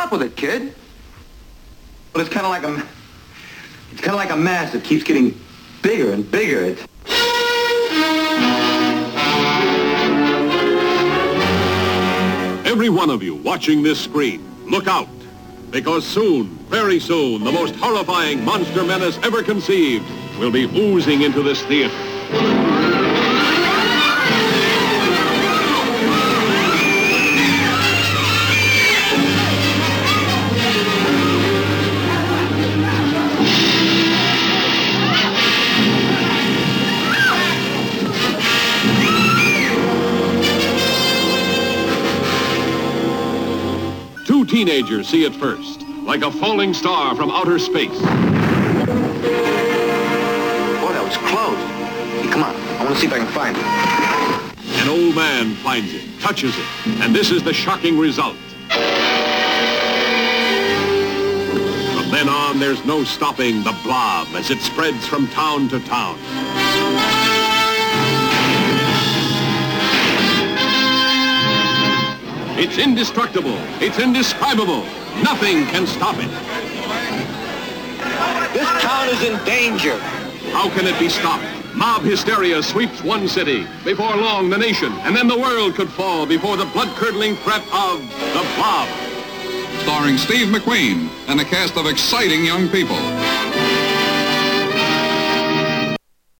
up with it, kid. But it's kind of like a mass that keeps getting bigger and bigger. Every one of you watching this screen, look out. Because soon, very soon, the most horrifying monster menace ever conceived will be oozing into this theater. Two teenagers see it first, like a falling star from outer space. Boy, that was close. Hey, come on. I want to see if I can find it. An old man finds it, touches it, and this is the shocking result. From then on, there's no stopping the blob as it spreads from town to town. It's indestructible. It's indescribable. Nothing can stop it. This town is in danger. How can it be stopped? Mob hysteria sweeps one city. Before long, the nation, and then the world could fall before the blood-curdling threat of the Blob. Starring Steve McQueen and a cast of exciting young people.